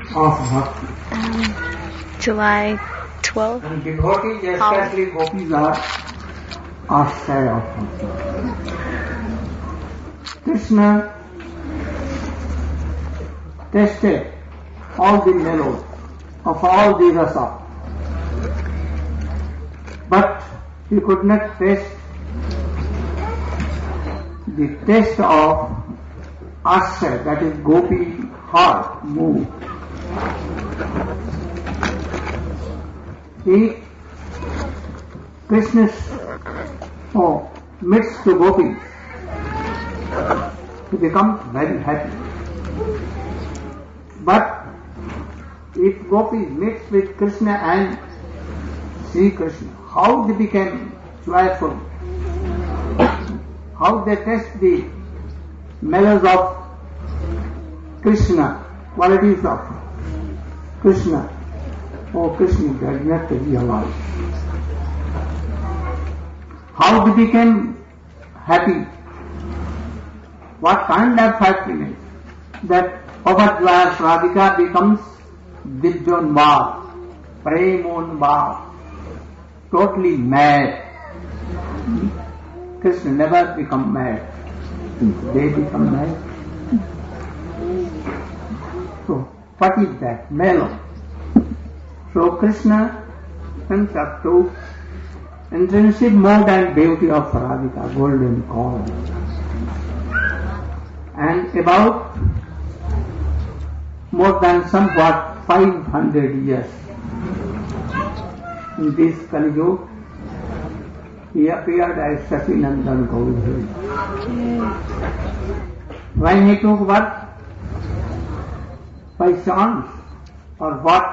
of bhakti. July 12th. And devotees, especially gopis, are ashray of bhakti. Krishna tasted all the mellows of all the rasa, but he could not taste the taste of ashray, that is gopi heart, mood. Krishna's meets to gopis, he becomes very happy. But if gopis meets with Krishna and Sri Krishna, how they became joyful, how they taste the mellows of Krishna, qualities of Krishna. Oh, Krishna does not realize. How they became happy, what kind of happiness, that Pavadvaya Radhika becomes Vidyonmad, Premonmad, totally mad. Krishna never become mad. They become mad. So, what is that? Mellow. So Krishna comes up to intrinsic mode and beauty of Radhika, golden corn. And about more than somewhat 500 years in this Kali Yuga, he appeared as Satinandan Gaudhari. When he took birth, by chance or what?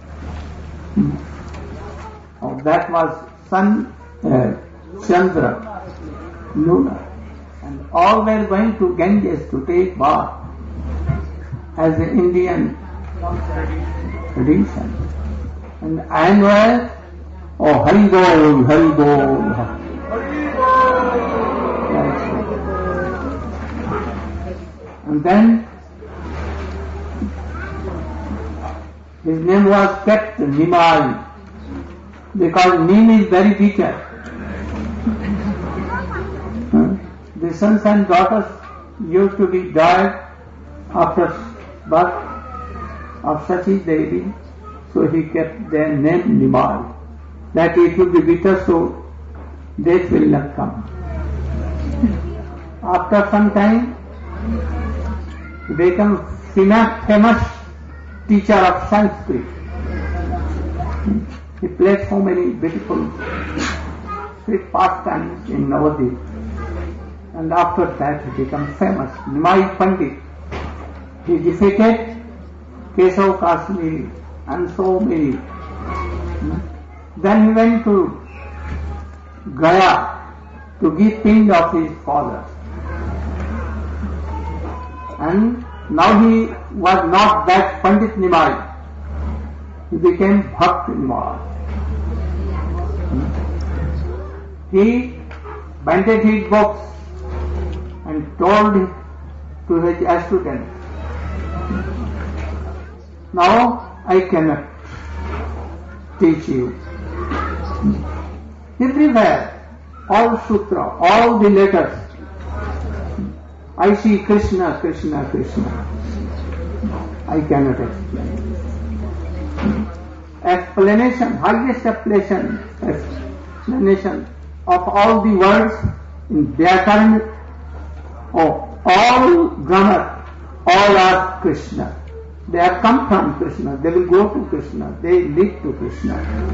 That was sun, Chandra, lunar, and all were going to Ganges to take bath as the Indian tradition. And annual, Hari Bol, Hari Bol. And then his name was kept Nimai, because Neem is very bitter. The sons and daughters used to be died after birth of Sati Devi, so he kept their name Nimai, that it will be bitter, so death will not come. After some time, he became famous teacher of Sanskrit. He played so many beautiful sweet pastimes in Navadvip, and after that he became famous. Nimai Pandit. He defeated Keshav Kashmiri and so many. Then he went to Gaya to give pind of his father. And now he was not that Pandit Nimai. He became Bhakt Nimai. He banded his books and told to his students, now I cannot teach you. Everywhere, all sutra, all the letters, I see Krishna, Krishna, Krishna. I cannot explain. Explanation, highest explanation of all the words in Vyakaran, all grammar, all are Krishna. They have come from Krishna. They will go to Krishna. They lead to Krishna.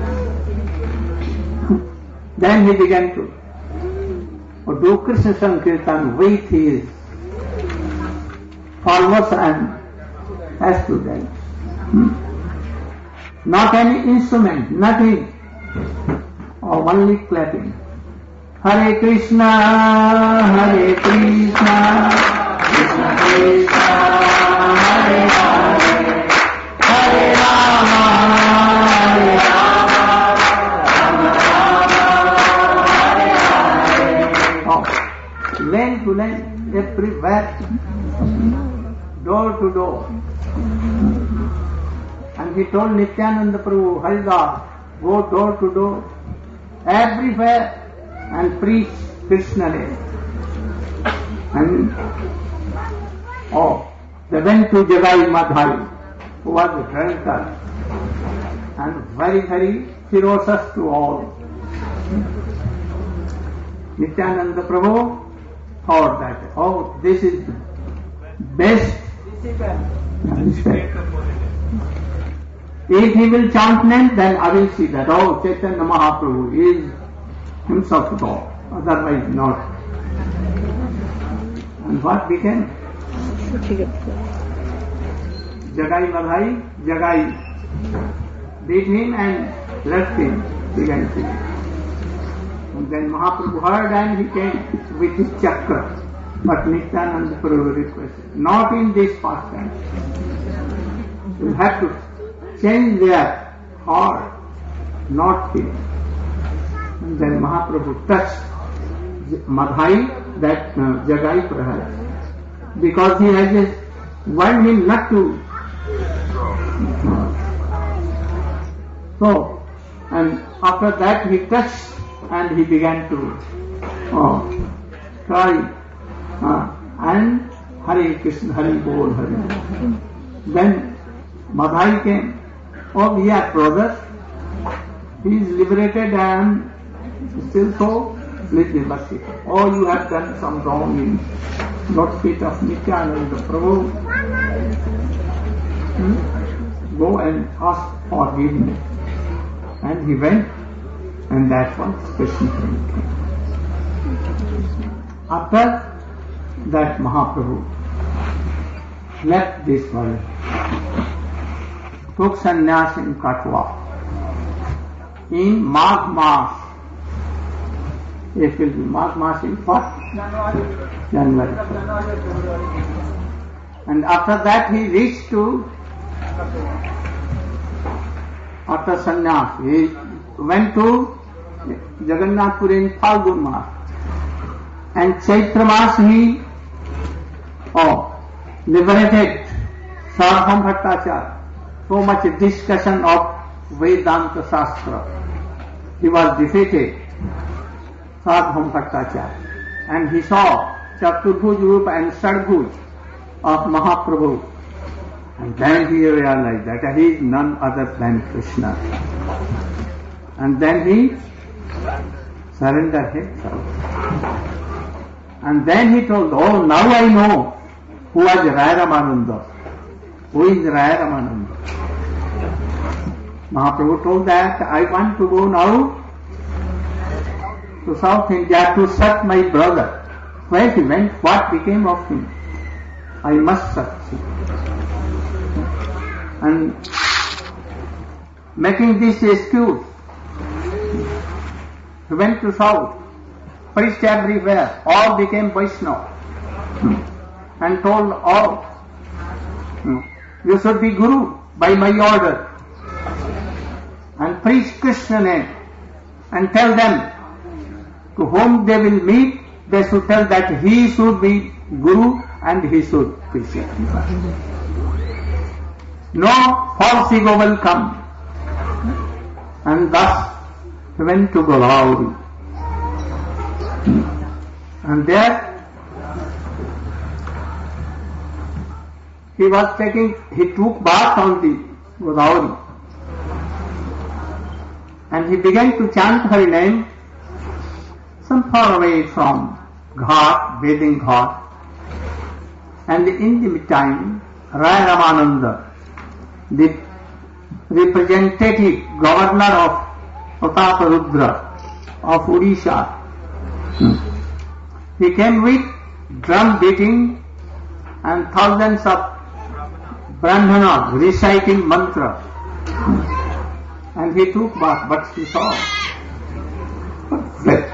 Then he began to do Krishna Sankirtan with his followers and students. Not any instrument, nothing, or only clapping. Hare Krishna, Hare Krishna, Krishna Krishna, Hare Hare, Hare Rama, Hare Rama, Rama Rama, Hare Hare. Lane to lane, everywhere, door to door. he told Nityananda Prabhu, Haridas, go door to door, everywhere, and preach Krishna name. And they went to Jagai Madhai, who was a drunkard and very, very ferocious to all. Nityananda Prabhu thought that, this is the best. If he will chant name, then I will see that, Chaitanya Mahaprabhu is himself God, otherwise not. And what became? Jagai Madhai, Jagai beat him and left him, began to. And then Mahaprabhu heard and he came with his chakra. But Nityananda Prabhu requested, not in this pastime. You have to change their heart, not him. And then Mahaprabhu touched Madhai, that Jagai perhaps, because he has just warned him not to. So, and after that he touched and he began to cry and Hare Krishna, Hare Bol, Hare Bol. Then Madhai came, we are brothers, he is liberated and still so, please be mercy. You have done some wrong in not feet of Nityananda Prabhu. Go and ask forgiveness. And he went, and that was Krishna came. After that, Mahaprabhu left this world, took sannyas in Katwa in Magh Mas. It will be Magh Mas in what? January. And after that he reached to, after sannyas, he went to Jagannath Puri in Phalgun Mas. And Chaitra Mas he liberated Sarvam Bhattacharya. So much discussion of Vedanta Shastra. He was defeated, Sarvam Bhattacharya. And he saw Chaturbhuj Rupa and Sadbhuj of Mahaprabhu. And then he realized that he is none other than Krishna. And then he surrendered himself. And then he told, now I know who was Raya Ramananda. Who is Raya Ramananda? Mahaprabhu told that, I want to go now to South India to search my brother. Where he went, what became of him? I must search him. And making this excuse, he went to South, preached everywhere, all became Vaishnava, and told all, you should be Guru by my order, and preach Krishna name, and tell them to whom they will meet, they should tell that he should be Guru and he should preach it. No false ego will come. And thus he went to Godavari. And there he took bath on the Godavari. And he began to chant her name some far away from Ghat, bathing Ghat. And in the meantime, Raya Ramananda, the representative governor of Prataparudra of Odisha, he came with drum beating and thousands of Brahmanas reciting mantra. And he took bath, but he saw death.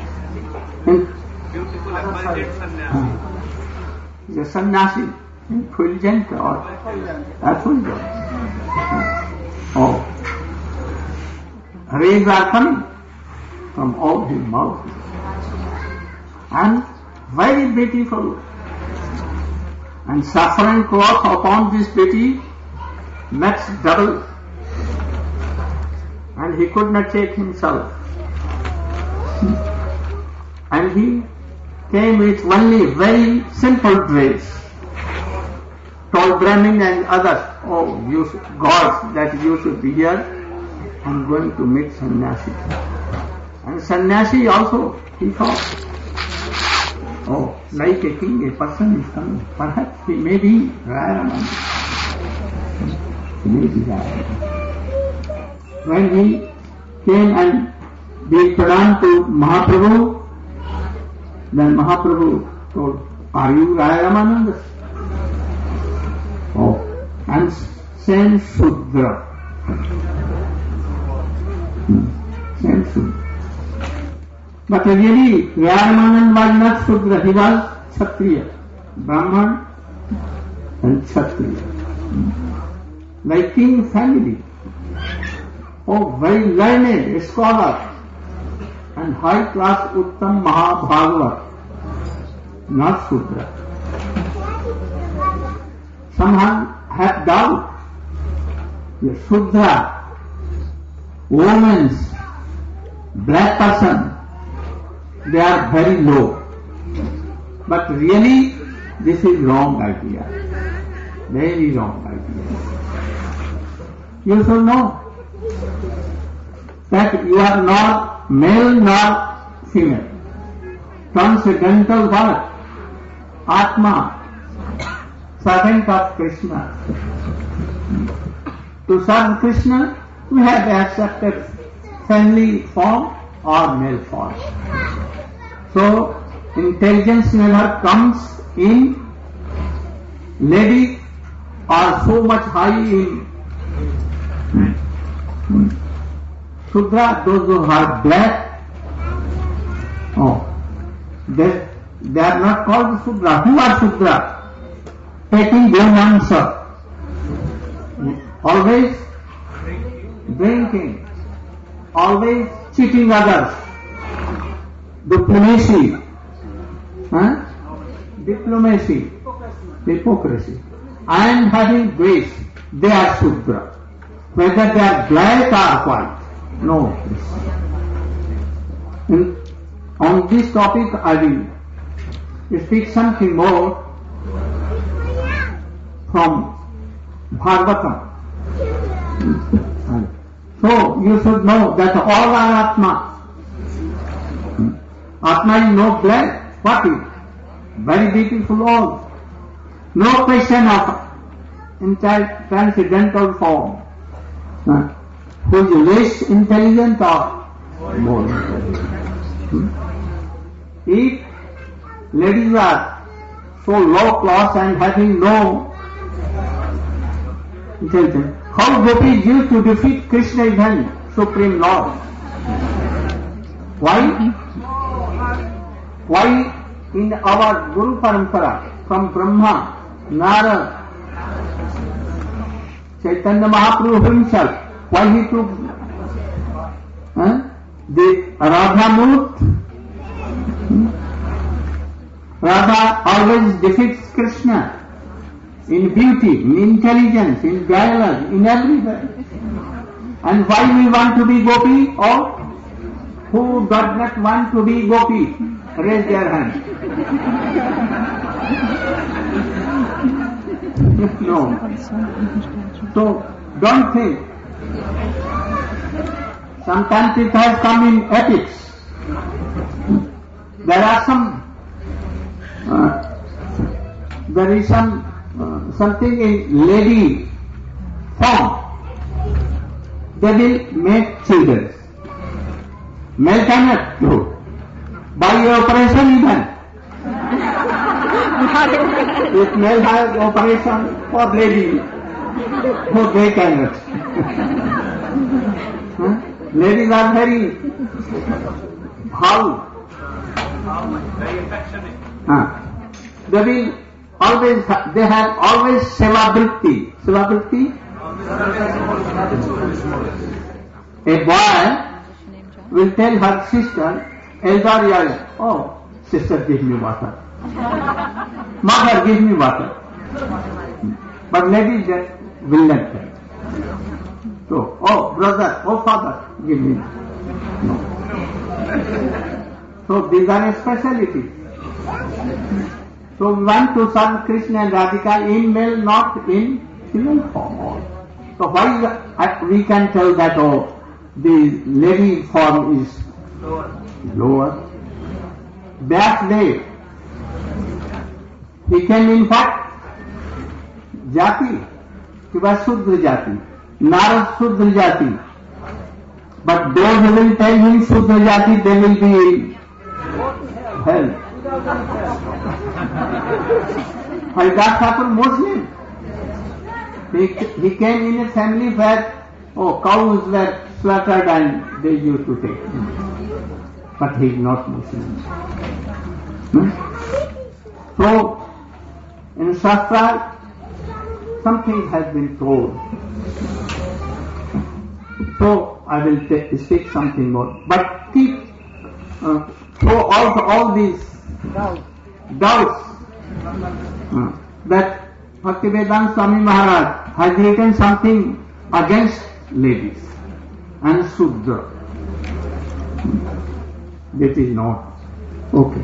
The sannyasi, effulgent or effulgent. Rays are coming from all his mouth. And very beautiful. And saffron cloth upon this beauty makes double and he could not take himself. And he came with only very simple dress. Told Brahmin and others, oh, you gods, that you should be here. I'm going to meet sannyasi. And sannyasi also, he thought, oh, like a king, a person is coming. Perhaps he may be Rayaraman. He may be Rayaraman. When he came and did pranam to Mahaprabhu, then Mahaprabhu told, are you Rayaramananda? Oh, and same Shudra. Same Shudra. But really, Rayaramananda was not Shudra, he was Kshatriya, Brahman and Kshatriya. Like king family. Oh, very learned scholar and high class Uttam Mahabhagavat, not Shudra. Someone have doubt. The Shudra, women's, black person, they are very low. But really, this is wrong idea. Very wrong idea. You should know that you are not male nor female. Transcendental what? Atma, servant of Krishna. To serve Krishna, we have accepted family form or male form. So, intelligence never comes in lady or so much high in Shudra, those who are black. Oh, they are not called Shudra. Who are Shudra? Taking their answer. Always drinking. Always cheating others. Diplomacy. Diplomacy. Hypocrisy. And having grace. They are Shudra. Whether they are black or white. No. On this topic I will speak something more from Bhagavatam. So you should know that all are Atma. Atma is no black. What is? Very beautiful all. No question of transcendental form. Who is less intelligent or more intelligent? If ladies are so low class and having no intelligence, how gopis used to defeat Krishna even, Supreme Lord? Why? Why in our Guru Parampara, from Brahma, Narada, Chaitanya Mahaprabhu himself, why he took the Radha Murti? Radha always defeats Krishna in beauty, in intelligence, in dialogue, in everywhere. And why we want to be gopi? Or who does not want to be gopi? Raise their hand. No. So don't think. Sometimes it has come in ethics. There are there is something in lady form. They will make children. Male cannot do. By operation even. If male has operation for lady, no, they cannot. Ladies are very bhav. Very affectionate. They will always, they have always sevabhriti. Sevabhriti? A boy will tell her sister, elder young, oh, sister, give me water. Mother, give me water. But ladies will not tell. So, oh brother, oh father, give me. No. So these are specialities. So we want to serve Krishna and Radhika in male, not in female form. So why we can tell that, oh, the lady form is lower? That way, he came in what? Jati. He was Shudra Jati. Narad Shudra Jati. But those who will tell him Shudra Jati, they will be in hell. Haridas Thakur, Muslim. He came in a family where cows were slaughtered and they used to take him. But he is not Muslim. So, in Shastra, something has been told. So, I will speak something more. But keep, throw out all these doubts that Bhaktivedanta Swami Maharaj has written something against ladies and Shudra. That is not okay.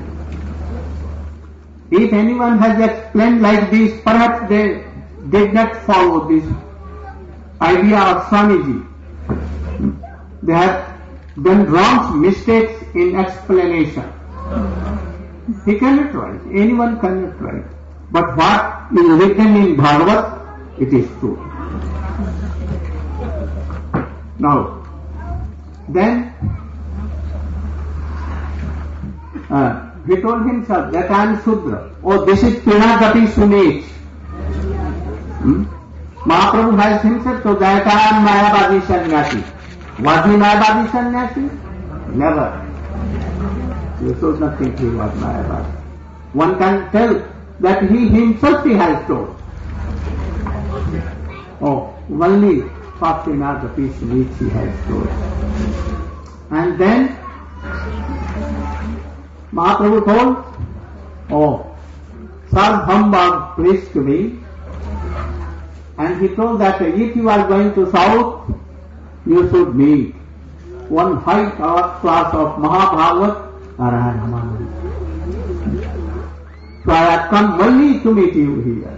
If anyone has explained like this, perhaps they did not follow this idea of Swamiji. They have done wrong mistakes in explanation. He cannot write. Anyone cannot write. But what is written in Bhagavad, it is true. Now, then he told himself that I am Shudra. Oh, this is Pinagati Sunech. Mahaprabhu has himself told that I am Mayavadi Sannyasi. Was he Mayavadi Sannyasi? Never. You should not think he was Mayavadi. One can tell that he himself has told. Oh, only Pinagati Sunech he has told. And then Mahaprabhu told, oh, Sarvabhaum was pleased to me. And he told that if you are going to south, you should meet one high class of Mahabhagat, Narayana Ramananda. So I have come only to meet you here.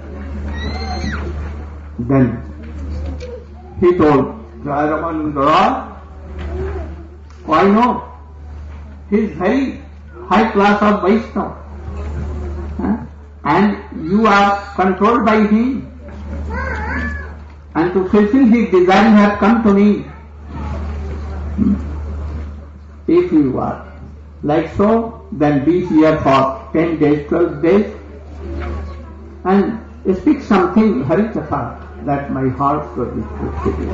Then he told Ramananda, why no? He is very high class of Vaishnava. And you are controlled by him. And to fulfill his desire, you have come to me. If you are like so, then be here for 10 days, 12 days, and speak something Harikatha, that my heart should be fulfilled.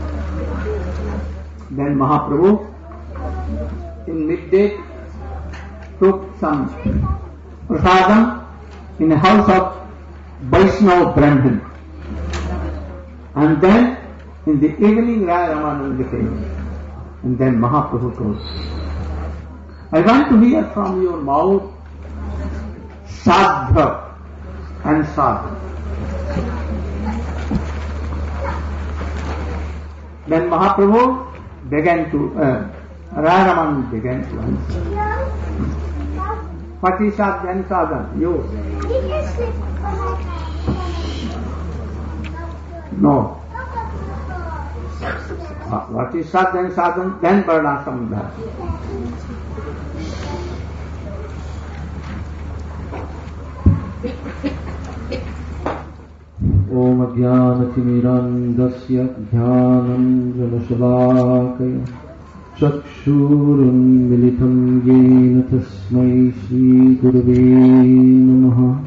Then Mahaprabhu, in midday, took some prasadam in a house of Vaishnava Brahmin. And then in the evening Raya Ramananda came. And then Mahaprabhu told, I want to hear from your mouth Sadha and Sadha. Then Mahaprabhu began to, Raya Ramananda began to answer. What is Sadha and Sadha? You? No. What is Sadha and Sadhan? Then Varnasamudra. Om Ajnanatirmirandasya Jnananjanashalakaya Chakshurun Militam Yena Tasmai Shri Gurave Namaha.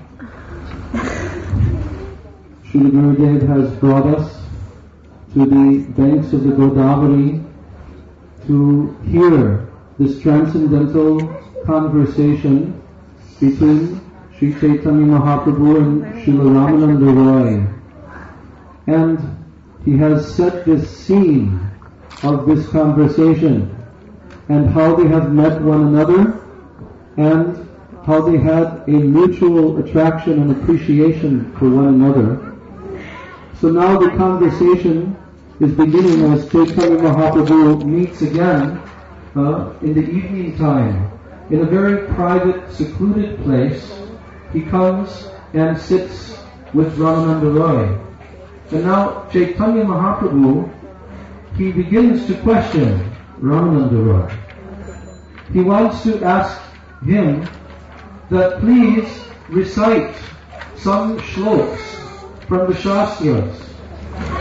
Shri Gurudev has brought us to the banks of the Godavari to hear this transcendental conversation between Sri Chaitanya Mahaprabhu and Srila Ramananda Roy. And he has set this scene of this conversation and how they have met one another and how they had a mutual attraction and appreciation for one another. So now the conversation is beginning as Chaitanya Mahaprabhu meets again in the evening time. In a very private, secluded place, he comes and sits with Ramananda Roy. And now Chaitanya Mahaprabhu, he begins to question Ramananda Roy. He wants to ask him that please recite some shlokas from the Shastras